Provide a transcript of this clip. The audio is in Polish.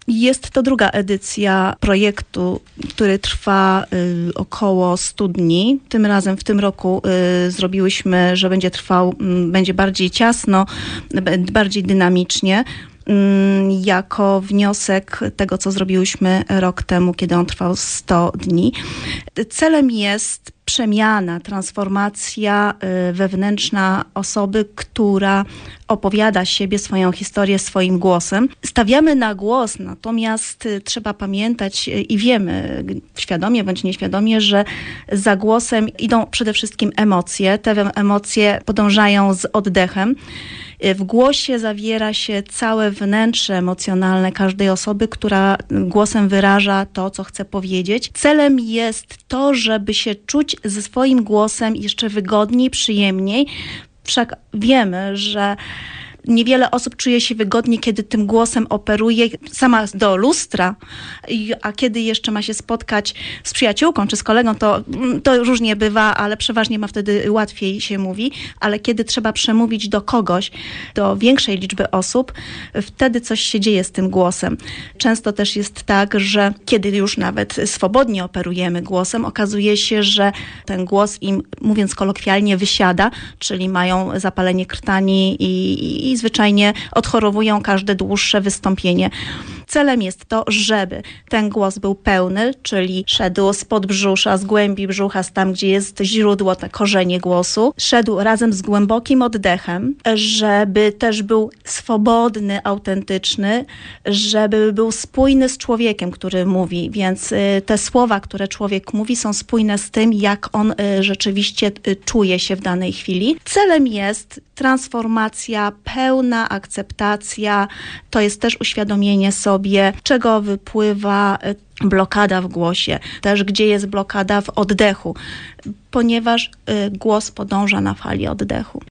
Jest to druga edycja projektu, który trwa około 100 dni. Tym razem w tym roku zrobiłyśmy, że będzie trwał, będzie bardziej ciasno, bardziej dynamicznie, jako wniosek tego, co zrobiłyśmy rok temu, kiedy on trwał 100 dni. Celem jest przemiana, transformacja wewnętrzna osoby, która opowiada siebie, swoją historię swoim głosem. Stawiamy na głos, natomiast trzeba pamiętać i wiemy, świadomie bądź nieświadomie, że za głosem idą przede wszystkim emocje. Te emocje podążają z oddechem. W głosie zawiera się całe wnętrze emocjonalne każdej osoby, która głosem wyraża to, co chce powiedzieć. Celem jest to, żeby się czuć ze swoim głosem jeszcze wygodniej, przyjemniej. Wszak wiemy, że niewiele osób czuje się wygodnie, kiedy tym głosem operuje sama do lustra, a kiedy jeszcze ma się spotkać z przyjaciółką czy z kolegą, to różnie bywa, ale przeważnie ma wtedy łatwiej się mówi, ale kiedy trzeba przemówić do kogoś, do większej liczby osób, wtedy coś się dzieje z tym głosem. Często też jest tak, że kiedy już nawet swobodnie operujemy głosem, okazuje się, że ten głos im, mówiąc kolokwialnie, wysiada, czyli mają zapalenie krtani i zwyczajnie odchorowują każde dłuższe wystąpienie. Celem jest to, żeby ten głos był pełny, czyli szedł z podbrzusza, z głębi brzucha, tam gdzie jest źródło, te korzenie głosu. Szedł razem z głębokim oddechem, żeby też był swobodny, autentyczny, żeby był spójny z człowiekiem, który mówi, więc te słowa, które człowiek mówi, są spójne z tym, jak on rzeczywiście czuje się w danej chwili. Celem jest transformacja, pełna akceptacja, to jest też uświadomienie sobie, czego wypływa blokada w głosie, też gdzie jest blokada w oddechu, ponieważ głos podąża na fali oddechu.